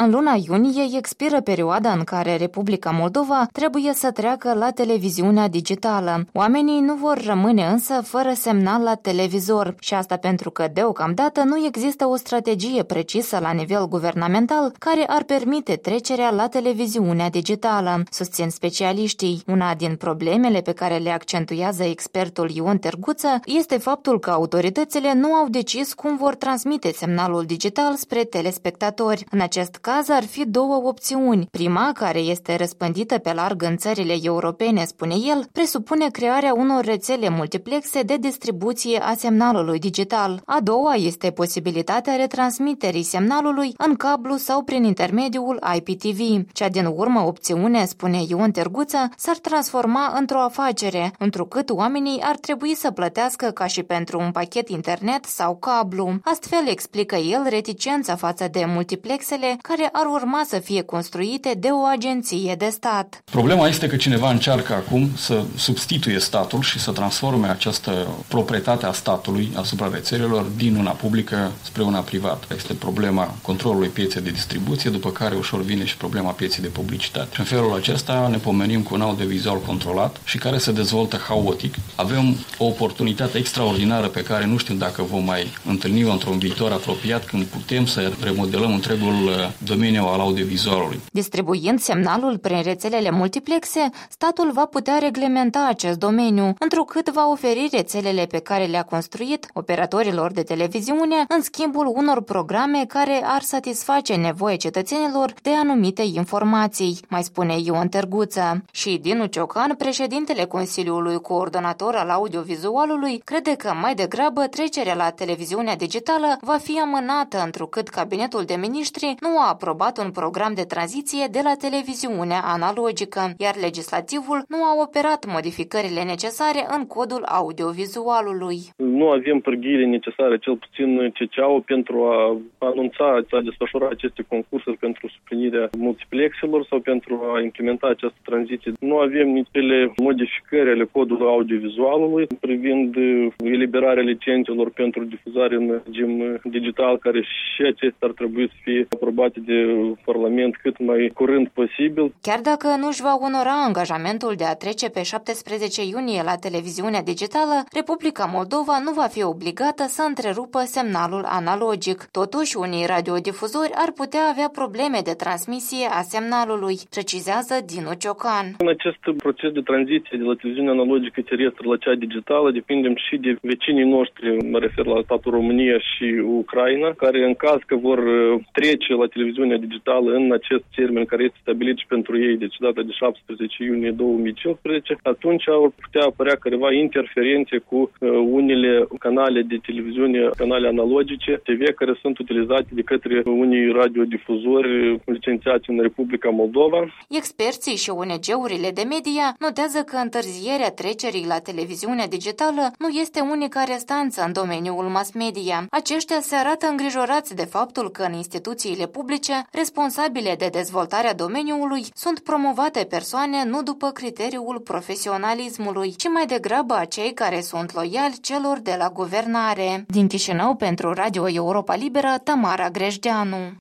În luna iunie expiră perioada în care Republica Moldova trebuie să treacă la televiziunea digitală. Oamenii nu vor rămâne însă fără semnal la televizor și asta pentru că deocamdată nu există o strategie precisă la nivel guvernamental care ar permite trecerea la televiziunea digitală, susțin specialiștii. Una din problemele pe care le accentuează expertul Ion Terguță este faptul că autoritățile nu au decis cum vor transmite semnalul digital spre telespectatori. În acest caz ar fi două opțiuni. Prima, care este răspândită pe larg în țările europene, spune el, presupune crearea unor rețele multiplexe de distribuție a semnalului digital. A doua este posibilitatea retransmiterii semnalului în cablu sau prin intermediul IPTV. Cea din urmă opțiune, spune Ion Terguță, s-ar transforma într-o afacere, întrucât oamenii ar trebui să plătească ca și pentru un pachet internet sau cablu. Astfel explică el reticența față de multiplexele care ar urma să fie construite de o agenție de stat. Problema este că cineva încearcă acum să substituie statul și să transforme această proprietate a statului asupra rețelelor din una publică spre una privată. Este problema controlului pieței de distribuție, după care ușor vine și problema pieței de publicitate. Și în felul acesta ne pomenim cu un audiovizual controlat și care se dezvoltă haotic. Avem o oportunitate extraordinară pe care nu știu dacă vom mai întâlni într-un viitor apropiat, când putem să remodelăm întregul domeniu al audiovizualului. Distribuind semnalul prin rețelele multiplexe, statul va putea reglementa acest domeniu, întrucât va oferi rețelele pe care le-a construit operatorilor de televiziune în schimbul unor programe care ar satisface nevoia cetățenilor de anumite informații, mai spune Ion Terguță. Și Dinu Ciocan, președintele Consiliului Coordonator al Audiovizualului, crede că mai degrabă trecerea la televiziunea digitală va fi amânată, întrucât Cabinetul de Miniștri nu a aprobat un program de tranziție de la televiziunea analogică, iar legislativul nu a operat modificările necesare în codul audiovizualului. Nu avem pârghiile necesare, cel puțin CCA-ul, pentru a anunța, a desfășura aceste concursuri pentru suplinirea multiplexelor sau pentru a implementa această tranziție. Nu avem nici modificări ale codului audiovizualului privind eliberarea licențelor pentru difuzare în regim digital, care și acestea ar trebui să fie aprobate de Parlament cât mai curând posibil. Chiar dacă nu își va onora angajamentul de a trece pe 17 iunie la televiziunea digitală, Republica Moldova nu va fi obligată să întrerupă semnalul analogic. Totuși, unii radiodifuzori ar putea avea probleme de transmisie a semnalului, precizează Dinu Ciocan. În acest proces de tranziție de la televiziunea analogică terestră la cea digitală depindem și de vecinii noștri, mă refer la statul România și Ucraina, care în caz că vor trece la televiziunea digitală în acest termen care este stabilit și pentru ei, deci data de 17 iunie 2015, atunci ar putea apărea careva interferențe cu unele canale de televiziune, canale analogice, TV, care sunt utilizate de către unii radiodifuzori licențiați în Republica Moldova. Experții și ONG-urile de media notează că întârzierea trecerii la televiziunea digitală nu este unica restanță în domeniul mass media. Aceștia se arată îngrijorați de faptul că în instituțiile publice responsabile de dezvoltarea domeniului sunt promovate persoane nu după criteriul profesionalismului, ci mai degrabă acei care sunt loiali celor de la guvernare. Din Chișinău, pentru Radio Europa Liberă, Tamara Grejdeanu.